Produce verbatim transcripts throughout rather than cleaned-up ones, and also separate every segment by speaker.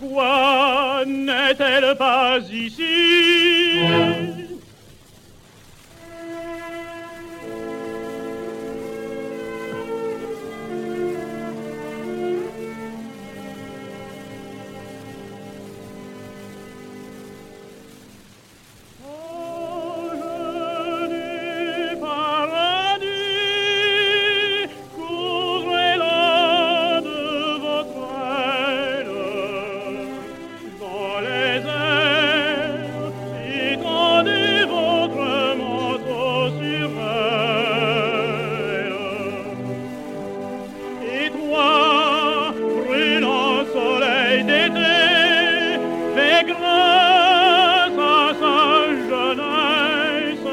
Speaker 1: Pourquoi n'est-elle pas ici? Grâce à sa jeunesse,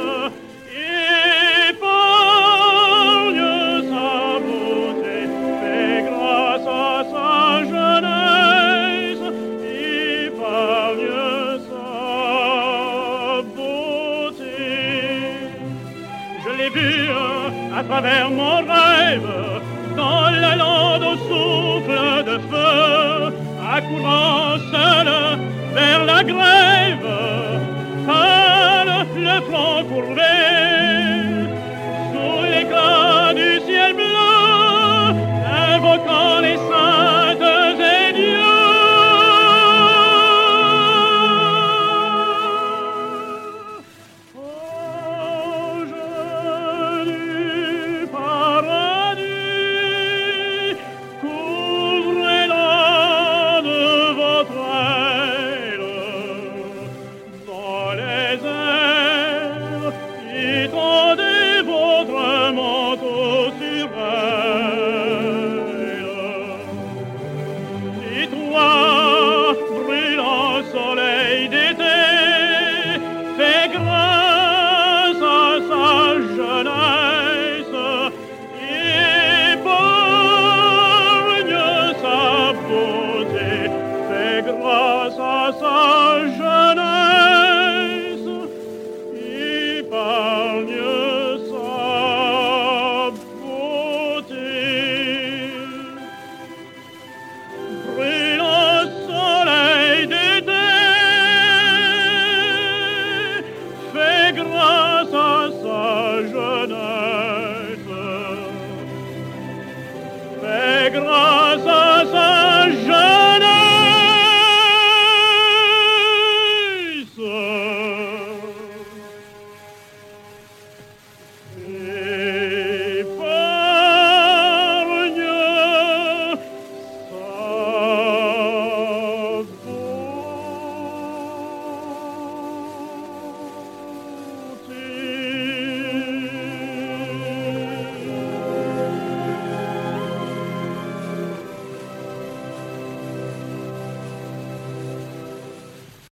Speaker 1: épargne sa beauté. Fais grâce à sa jeunesse, épargne sa beauté. Je l'ai vu à travers mon rêve, dans la lande au souffle de feu, accourant seul vers la grève, pâle, le front courbé,